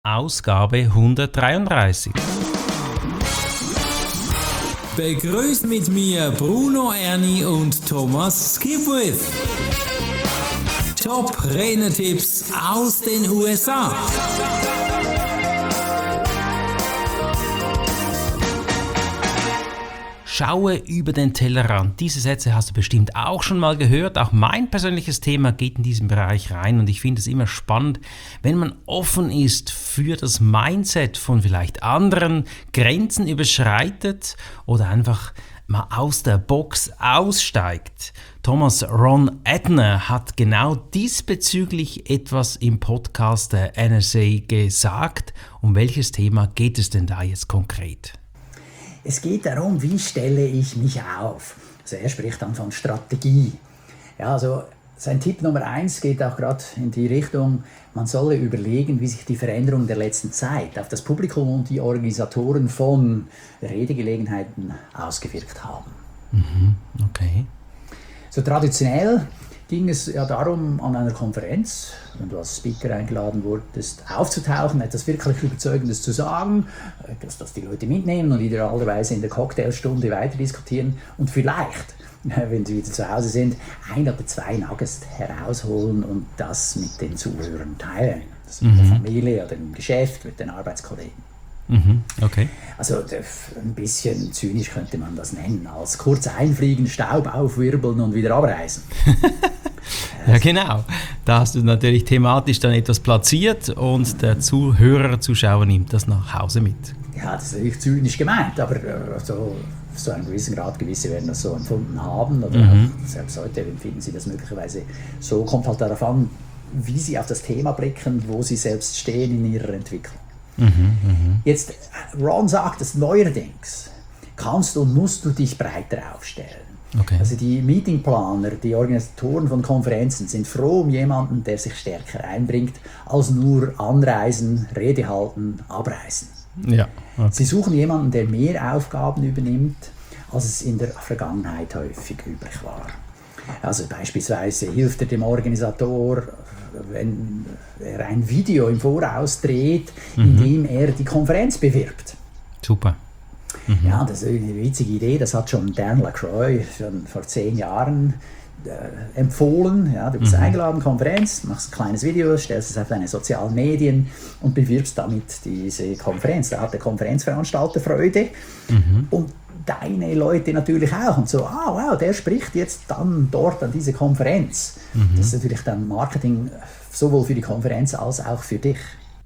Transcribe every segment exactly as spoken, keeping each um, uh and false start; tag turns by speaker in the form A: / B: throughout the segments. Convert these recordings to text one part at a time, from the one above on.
A: Ausgabe hundertdreiunddreißig.
B: Begrüßt mit mir Bruno Erni und Thomas Skipwith. Top-Renner-Tipps aus den U S A.
A: Schaue über den Tellerrand. Diese Sätze hast du bestimmt auch schon mal gehört. Auch mein persönliches Thema geht in diesen Bereich rein und ich finde es immer spannend, wenn man offen ist für das Mindset von vielleicht anderen, Grenzen überschreitet oder einfach mal aus der Box aussteigt. Thomas Ron Edner hat genau diesbezüglich etwas im Podcast der N S A gesagt. Um welches Thema geht es denn da jetzt konkret?
C: Es geht darum, wie stelle ich mich auf. Also er spricht dann von Strategie. Ja, also sein Tipp Nummer eins geht auch gerade in die Richtung, man solle überlegen, wie sich die Veränderungen der letzten Zeit auf das Publikum und die Organisatoren von Redegelegenheiten ausgewirkt haben.
A: Mhm, okay.
C: So traditionell ging es ja darum, an einer Konferenz, wenn du als Speaker eingeladen wurdest, aufzutauchen, etwas wirklich Überzeugendes zu sagen, dass das die Leute mitnehmen und idealerweise in der Cocktailstunde weiter diskutieren und vielleicht, wenn sie wieder zu Hause sind, ein oder zwei Nuggets herausholen und das mit den Zuhörern teilen. Das mit mhm. der Familie oder im Geschäft, mit den Arbeitskollegen.
A: Mhm, okay.
C: Also ein bisschen zynisch könnte man das nennen, als kurz einfliegen, Staub aufwirbeln und wieder abreisen.
A: Ja genau, da hast du natürlich thematisch dann etwas platziert und der Zuhörer, Zuschauer nimmt das nach Hause mit.
C: Ja, das ist natürlich zynisch gemeint, aber so, so einen gewissen Grad, gewisse werden das so empfunden haben oder mhm. selbst heute empfinden sie das möglicherweise so, kommt halt darauf an, wie sie auf das Thema blicken, wo sie selbst stehen in ihrer Entwicklung. Mhm, mh. Jetzt, Ron sagt es neuerdings, kannst und musst du dich breiter aufstellen.
A: Okay.
C: Also die Meetingplaner, die Organisatoren von Konferenzen sind froh um jemanden, der sich stärker einbringt, als nur anreisen, Rede halten, abreisen.
A: Ja, okay.
C: Sie suchen jemanden, der mehr Aufgaben übernimmt, als es in der Vergangenheit häufig üblich war. Also beispielsweise hilft er dem Organisator, wenn er ein Video im Voraus dreht, in dem mhm. er die Konferenz bewirbt.
A: Super. Mhm.
C: Ja, das ist eine witzige Idee, das hat schon Dan LaCroix schon vor zehn Jahren äh, empfohlen. Ja, du bist mhm. eingeladen, Konferenz, machst ein kleines Video, stellst es auf deine sozialen Medien und bewirbst damit diese Konferenz. Da hat der Konferenzveranstalter Freude mhm. und deine Leute natürlich auch. Und so, ah wow, der spricht jetzt dann dort an diese Konferenz. Mhm. Das ist natürlich dann Marketing sowohl für die Konferenz als auch für dich.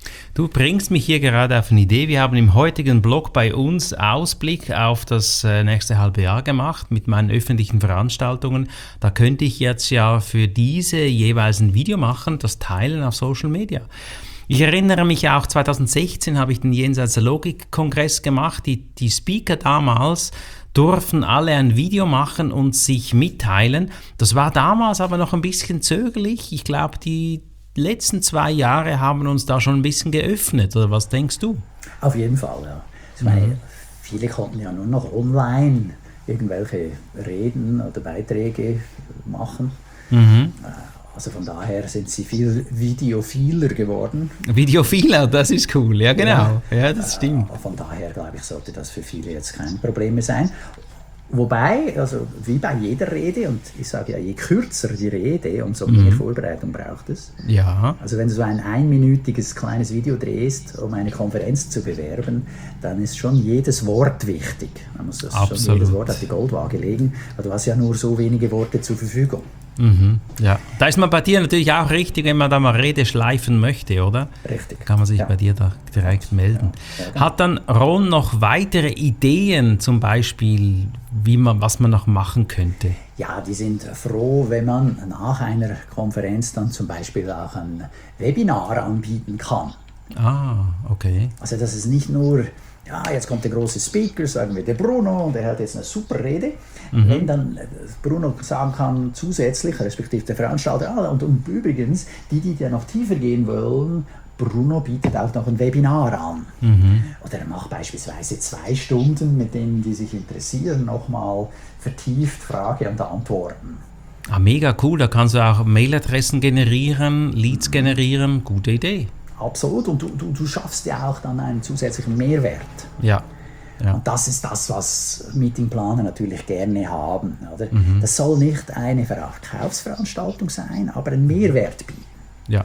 A: Du bringst mich hier gerade auf eine Idee. Wir haben im heutigen Blog bei uns Ausblick auf das nächste halbe Jahr gemacht mit meinen öffentlichen Veranstaltungen. Da könnte ich jetzt ja für diese jeweils ein Video machen, das teilen auf Social Media. Ich erinnere mich auch, zwanzig sechzehn habe ich den Jenseits der Logik-Kongress gemacht. Die, die Speaker damals durften alle ein Video machen und sich mitteilen. Das war damals aber noch ein bisschen zögerlich. Ich glaube, die letzten zwei Jahre haben uns da schon ein bisschen geöffnet, oder was denkst du?
C: Auf jeden Fall, ja. Ich meine, mhm. viele konnten ja nur noch online irgendwelche Reden oder Beiträge machen. Mhm. Also von daher sind sie viel videophiler geworden.
A: Videophiler, das ist cool, ja genau. Ja, ja das stimmt.
C: Von daher, glaube ich, sollte das für viele jetzt kein Problem mehr sein. Wobei, also wie bei jeder Rede, und ich sage ja, je kürzer die Rede, umso mehr mhm. Vorbereitung braucht es.
A: Ja.
C: Also wenn du so ein einminütiges kleines Video drehst, um eine Konferenz zu bewerben, dann ist schon jedes Wort wichtig. Man muss das
A: Absolut.
C: schon jedes Wort auf die Goldwaage legen, weil du hast ja nur so wenige Worte zur Verfügung.
A: Mhm, ja. Da ist man bei dir natürlich auch richtig, wenn man da mal Rede schleifen möchte, oder?
C: Richtig.
A: Kann man sich
C: ja.
A: bei dir da direkt melden.
C: Ja, ja, genau.
A: Hat dann Ron noch weitere Ideen, zum Beispiel, wie man, was man noch machen könnte?
C: Ja, die sind froh, wenn man nach einer Konferenz dann zum Beispiel auch ein Webinar anbieten kann.
A: Ah, okay.
C: Also das ist nicht nur, ja, jetzt kommt der große Speaker, sagen wir der Bruno, und der hat jetzt eine super Rede. Mhm. Wenn dann Bruno sagen kann, zusätzlich, respektive der Veranstalter, ah, und, und übrigens, die, die da noch tiefer gehen wollen, Bruno bietet auch noch ein Webinar an. Mhm. Oder er macht beispielsweise zwei Stunden, mit denen die sich interessieren, nochmal vertieft Frage und Antworten.
A: Ah, mega cool, da kannst du auch Mailadressen generieren, Leads generieren, gute Idee.
C: Absolut. Und du, du, du schaffst ja auch dann einen zusätzlichen Mehrwert.
A: Ja. Ja.
C: Und das ist das, was Meetingplaner natürlich gerne haben. Oder?
A: Mhm.
C: Das soll nicht eine Verkaufsveranstaltung sein, aber einen Mehrwert bieten.
A: Ja.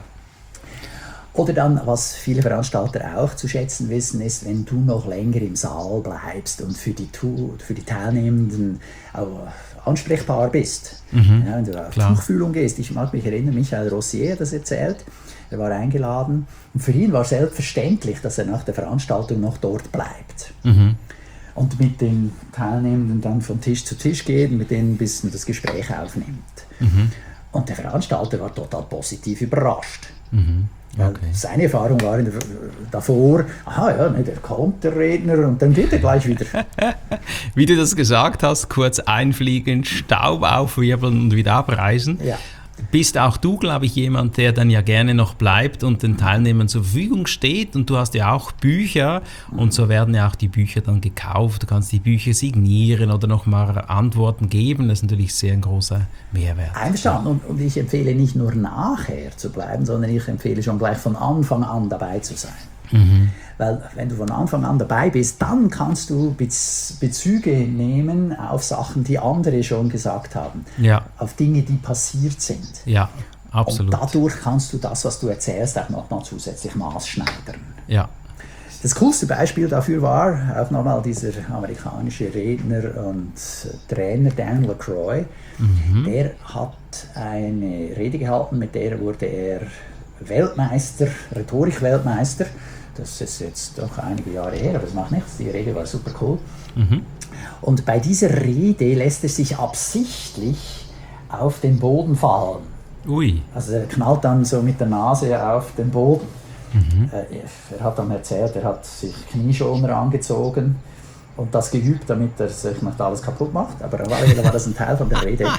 C: Oder dann, was viele Veranstalter auch zu schätzen wissen, ist, wenn du noch länger im Saal bleibst und für die, für die Teilnehmenden auch ansprechbar bist.
A: Mhm.
C: Ja, wenn du auf
A: Klar.
C: Tuchfühlung gehst. Ich mag mich erinnern, Michael Rossier hat das erzählt. Er war eingeladen und für ihn war selbstverständlich, dass er nach der Veranstaltung noch dort bleibt.
A: Mhm.
C: Und mit den Teilnehmenden dann von Tisch zu Tisch geht und mit denen ein bisschen das Gespräch aufnimmt.
A: Mhm.
C: Und der Veranstalter war total positiv überrascht.
A: Mhm.
C: Weil
A: Okay.
C: seine Erfahrung war in der, davor, aha ja, ne, der kommt, der Redner, und dann geht er gleich wieder.
A: Wie du das gesagt hast, kurz einfliegen, Staub aufwirbeln und wieder abreisen.
C: Ja.
A: Bist auch du, glaube ich, jemand, der dann ja gerne noch bleibt und den Teilnehmern zur Verfügung steht. Und du hast ja auch Bücher und so werden ja auch die Bücher dann gekauft. Du kannst die Bücher signieren oder nochmal Antworten geben. Das ist natürlich sehr ein großer Mehrwert.
C: Einverstanden. Und, und ich empfehle nicht nur nachher zu bleiben, sondern ich empfehle schon gleich von Anfang an dabei zu sein.
A: Mhm.
C: Weil wenn du von Anfang an dabei bist, dann kannst du Bez- Bezüge nehmen auf Sachen, die andere schon gesagt haben.
A: Ja,
C: Auf Dinge, die passiert sind.
A: ja, absolut.
C: Und dadurch kannst du das, was du erzählst, auch nochmal zusätzlich maßschneidern.
A: Ja.
C: Das coolste Beispiel dafür war auch nochmal dieser amerikanische Redner und Trainer Dan LaCroix.
A: Mhm.
C: Der hat eine Rede gehalten, mit der wurde er Weltmeister, Rhetorik-Weltmeister. Das ist jetzt doch einige Jahre her, aber das macht nichts. Die Rede war super cool.
A: Mhm.
C: Und bei dieser Rede lässt er sich absichtlich auf den Boden fallen.
A: Ui.
C: Also er knallt dann so mit der Nase auf den Boden.
A: Mhm.
C: Äh, Er hat dann erzählt, er hat sich Knieschoner angezogen und das geübt, damit er sich nicht alles kaputt macht. Aber auf alle Fälle war das ein Teil von der Rede.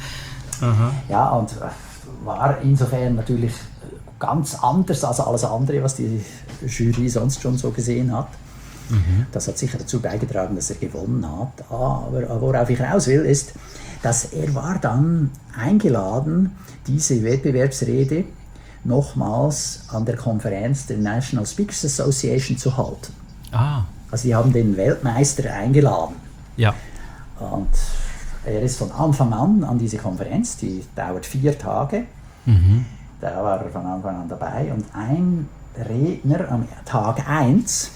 A: Aha.
C: Ja, und war insofern natürlich ganz anders als alles andere, was die Jury sonst schon so gesehen hat. Mhm. Das hat sicher dazu beigetragen, dass er gewonnen hat. Aber worauf ich raus will, ist, dass er war dann eingeladen, diese Wettbewerbsrede nochmals an der Konferenz der National Speakers Association zu halten.
A: Ah,
C: Also die haben den Weltmeister eingeladen.
A: ja.
C: Und er ist von Anfang an an diese Konferenz, die dauert vier Tage.
A: Mhm.
C: Da war er von Anfang an dabei. Und ein Redner am Tag eins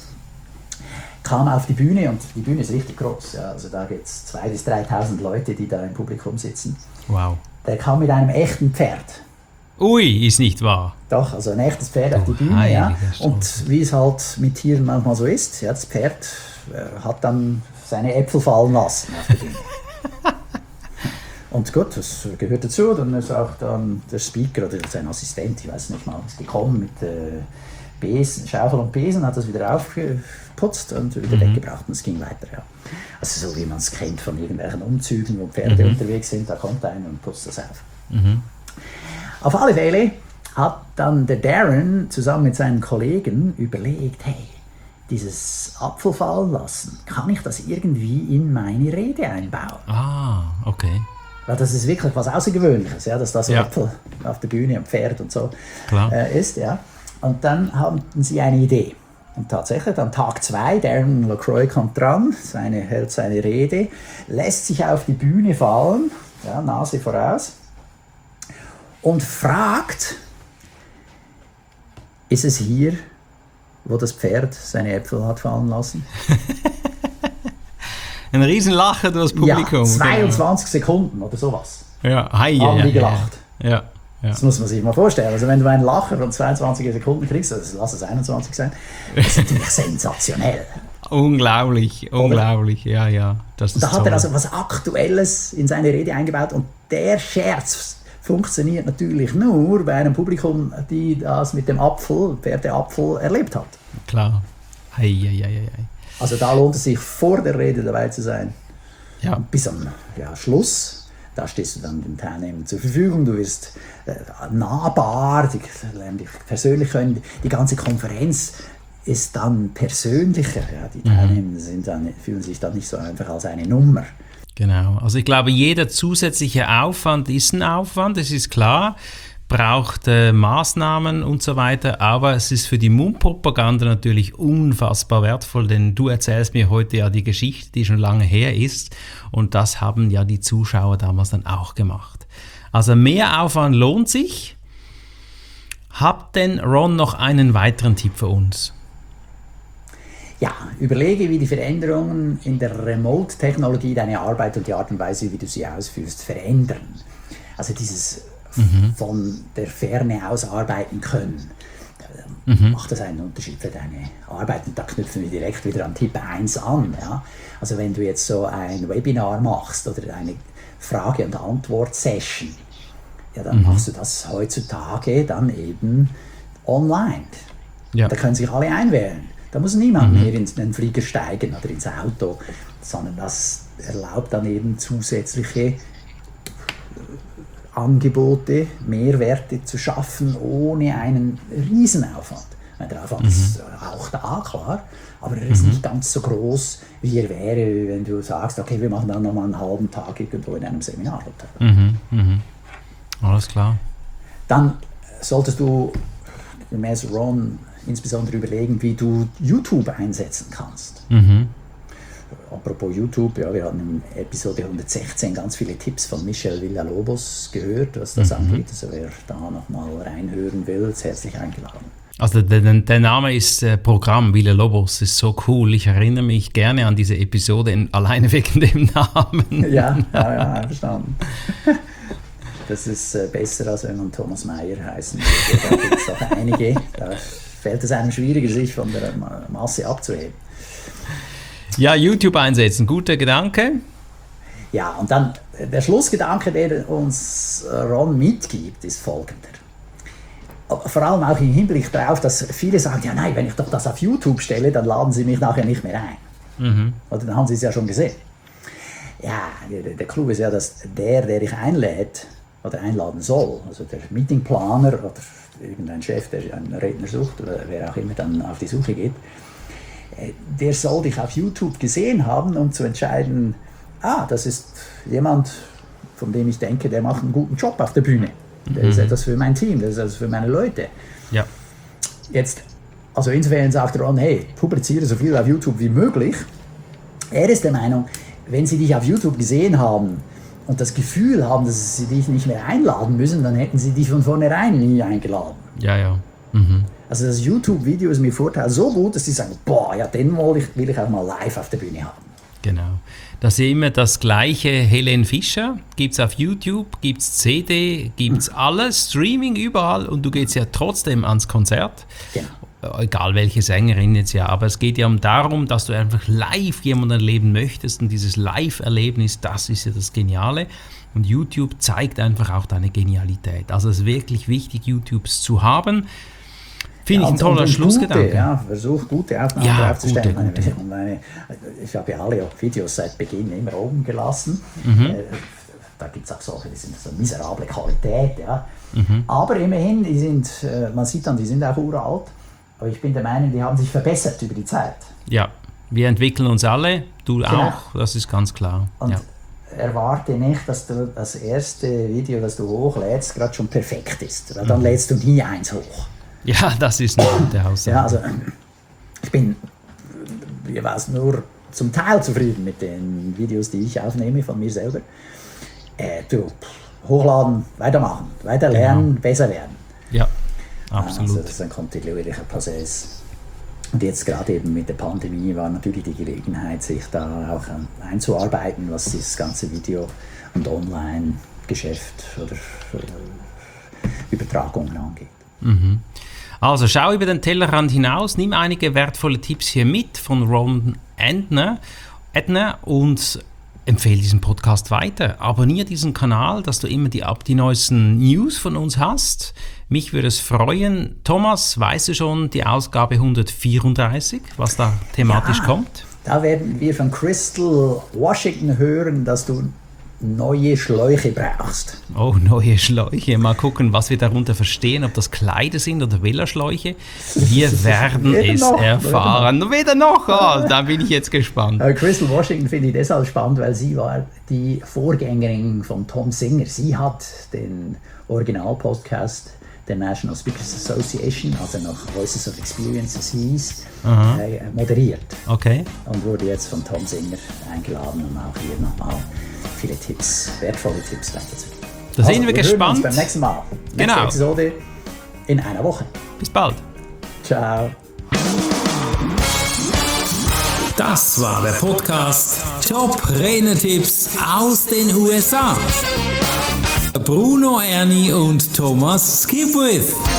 C: kam auf die Bühne, und die Bühne ist richtig groß. Ja, also da gibt es zweitausend bis dreitausend Leute, die da im Publikum sitzen.
A: Wow.
C: Der kam mit einem echten Pferd.
A: Ui, ist nicht wahr.
C: Doch, also ein echtes Pferd auf die
A: Du
C: Bühne. Ja.
A: heiliger Stolz.
C: Und wie es halt mit Tieren manchmal so ist, ja, das Pferd äh, hat dann seine Äpfel fallen lassen auf der Bühne. Und gut, das gehört dazu. Dann ist auch dann der Speaker oder sein Assistent, ich weiß nicht mal, ist gekommen mit äh, Besen, Schaufel und Besen, hat das wieder aufgeputzt und wieder
A: Mhm.
C: weggebracht, und es ging weiter. Ja. Also so wie man es kennt von irgendwelchen Umzügen, wo Pferde
A: Mhm.
C: unterwegs sind, da kommt einer und putzt das auf.
A: Mhm.
C: Auf alle Fälle hat dann der Darren zusammen mit seinen Kollegen überlegt, hey, dieses Apfel fallen lassen, kann ich das irgendwie in meine Rede einbauen?
A: Ah, okay.
C: Weil das ist wirklich was Außergewöhnliches, ja, dass da so
A: Ja.
C: Apfel auf der Bühne am Pferd und so
A: Klar.
C: äh, ist. Ja. Und dann hatten sie eine Idee. Und tatsächlich, am Tag zwei, Darren LaCroix kommt dran, seine, hält seine Rede, lässt sich auf die Bühne fallen, ja, Nase voraus, und fragt, ist es hier, wo das Pferd seine Äpfel hat fallen lassen?
A: Ein Riesenlachen durch das Publikum.
C: Ja, zweiundzwanzig Sekunden oder sowas.
A: Genau. Ja, hei,
C: Haben
A: ja,
C: die
A: ja,
C: gelacht.
A: Ja, ja.
C: Das muss man sich mal vorstellen. Also wenn du einen Lacher von zweiundzwanzig Sekunden kriegst, also lass es einundzwanzig sein, das ist natürlich sensationell.
A: Unglaublich, unglaublich, ja, ja. Das ist
C: Da hat
A: toll.
C: er also was Aktuelles in seine Rede eingebaut, und der Scherz funktioniert natürlich nur bei einem Publikum, die das mit dem Apfel, Pferdeapfel erlebt hat.
A: Klar. Hei, hei, hei, hei.
C: Also da lohnt es sich, vor der Rede dabei zu sein.
A: Ja.
C: Bis am ja, Schluss, da stehst du dann den Teilnehmern zur Verfügung, du wirst äh, nahbar, die lernen dich persönlich können, die ganze Konferenz ist dann persönlicher, ja, die Teilnehmer sind dann, fühlen sich dann nicht so einfach als eine Nummer.
A: Genau. Also ich glaube, jeder zusätzliche Aufwand ist ein Aufwand, das ist klar. braucht äh, Maßnahmen und so weiter, aber es ist für die Mundpropaganda natürlich unfassbar wertvoll, denn du erzählst mir heute ja die Geschichte, die schon lange her ist, und das haben ja die Zuschauer damals dann auch gemacht. Also mehr Aufwand lohnt sich. Habt denn, Ron, noch einen weiteren Tipp für uns?
C: Ja, überlege, wie die Veränderungen in der Remote-Technologie deine Arbeit und die Art und Weise, wie du sie ausführst, verändern. Also dieses mhm. von der Ferne aus arbeiten können, mhm. macht das einen Unterschied für deine Arbeit. Und da knüpfen wir direkt wieder an Tipp eins an. Ja? Also wenn du jetzt so ein Webinar machst oder eine Frage- und Antwort-Session, ja, dann mhm. machst du das heutzutage dann eben online. Ja. Da können sich alle einwählen. Da muss niemand mhm. mehr in den Flieger steigen oder ins Auto, sondern das erlaubt dann eben zusätzliche Angebote, Mehrwerte zu schaffen, ohne einen Riesenaufwand. Der Aufwand mhm. ist auch da, klar, aber er ist mhm. nicht ganz so groß, wie er wäre, wenn du sagst, okay, wir machen dann nochmal einen halben Tag irgendwo in einem Seminar.
A: Mhm. Mhm. Alles klar.
C: Dann solltest du gemäß Ron insbesondere überlegen, wie du YouTube einsetzen kannst. Mhm. Apropos YouTube, ja, wir hatten in Episode hundertsechzehn ganz viele Tipps von Michel Villalobos gehört, was das mhm. angeht. Also wer da nochmal reinhören will, ist herzlich eingeladen.
A: Also der, der Name ist äh, Programm Villalobos, ist so cool. Ich erinnere mich gerne an diese Episode, in, alleine wegen dem Namen.
C: Ja, ja, ja, einverstanden. Das ist äh, besser, als wenn man Thomas Meyer heißen würde. Da gibt es auch einige, da fällt es einem schwieriger, sich von der Masse abzuheben.
A: Ja, YouTube einsetzen, guter Gedanke.
C: Ja, und dann der Schlussgedanke, der uns Ron mitgibt, ist folgender. Vor allem auch im Hinblick darauf, dass viele sagen, ja nein, wenn ich doch das auf YouTube stelle, dann laden sie mich nachher nicht mehr ein. Mhm. Oder dann haben sie es ja schon gesehen. Ja, der, der Clou ist ja, dass der, der dich einlädt oder einladen soll, also der Meetingplaner oder irgendein Chef, der einen Redner sucht oder wer auch immer dann auf die Suche geht, der soll dich auf YouTube gesehen haben, um zu entscheiden, ah, das ist jemand, von dem ich denke, der macht einen guten Job auf der Bühne. Der mhm. ist etwas für mein Team, der ist etwas für meine Leute.
A: Ja.
C: Jetzt, also insofern sagt Ron, hey, publiziere so viel auf YouTube wie möglich. Er ist der Meinung, wenn sie dich auf YouTube gesehen haben und das Gefühl haben, dass sie dich nicht mehr einladen müssen, dann hätten sie dich von vornherein nie eingeladen.
A: Ja, ja. Mhm.
C: Also das YouTube-Video ist mir Vorteil so gut, dass sie sagen, boah, ja, den will ich, will ich auch mal live auf der Bühne haben.
A: Genau. Das ist immer das gleiche. Helene Fischer gibt es auf YouTube, gibt es C D, gibt es alles, Streaming überall, und du gehst ja trotzdem ans Konzert. Genau. Egal welche Sängerin jetzt ja, aber es geht ja darum, dass du einfach live jemanden erleben möchtest, und dieses Live-Erlebnis, das ist ja das Geniale. Und YouTube zeigt einfach auch deine Genialität. Also es ist wirklich wichtig, YouTubes zu haben. Finde ja, ich ein toller Schlussgedanke.
C: Gute, ja, versuch gute Aufnahmen
A: ja,
C: aufzustellen.
A: Gute, gute.
C: Meine, ich habe ja alle Videos seit Beginn immer oben gelassen.
A: Mhm.
C: Äh, da gibt es auch solche, die sind so miserable Qualität. Ja.
A: Mhm.
C: Aber immerhin, die sind, äh, man sieht dann, die sind auch uralt. Aber ich bin der Meinung, die haben sich verbessert über die Zeit.
A: Ja, wir entwickeln uns alle, du
C: genau.
A: auch, das ist ganz klar.
C: Und
A: ja.
C: erwarte nicht, dass du das erste Video, das du hochlädst, gerade schon perfekt ist. Weil dann mhm. lädst du nie eins hoch.
A: Ja, das ist eine gute Aussage.
C: Ja, also ich bin ich weiß, nur zum Teil zufrieden mit den Videos, die ich aufnehme von mir selber. Äh, du, hochladen, weitermachen, weiter lernen, genau. besser werden.
A: Ja, absolut.
C: Also das ist ein kontinuierlicher Prozess. Und jetzt gerade eben mit der Pandemie war natürlich die Gelegenheit, sich da auch einzuarbeiten, was dieses ganze Video- und Online-Geschäft oder äh, Übertragungen angeht.
A: Mhm. Also schau über den Tellerrand hinaus, nimm einige wertvolle Tipps hier mit von Ron Entner, Entner und empfehle diesen Podcast weiter. Abonniere diesen Kanal, dass du immer die, die neuesten News von uns hast. Mich würde es freuen. Thomas, weißt du schon die Ausgabe hundertvierunddreißig, was da thematisch ja, kommt?
C: Da werden wir von Crystal Washington hören, dass du neue Schläuche brauchst.
A: Oh, neue Schläuche. Mal gucken, was wir darunter verstehen, ob das Kleider sind oder Villa-Schläuche. Wir werden es noch, erfahren. Weder noch. Oh, da bin ich jetzt gespannt.
C: Uh, Crystal Washington finde ich deshalb spannend, weil sie war die Vorgängerin von Tom Singer. Sie hat den Original-Podcast der National Speakers Association, also noch Voices of Experiences hieß, äh, moderiert.
A: Okay.
C: Und wurde jetzt von Tom Singer eingeladen, um auch hier nochmal viele Tipps, wertvolle Tipps weiterzugeben.
A: Da sind
C: also,
A: wir
C: wir
A: gespannt.
C: Hören uns beim nächsten Mal. Nächste
A: Genau.
C: Episode in einer Woche.
A: Bis bald.
C: Ciao.
B: Das war der Podcast Top Renetipps aus den U S A. Bruno Erni und Thomas Skipwith.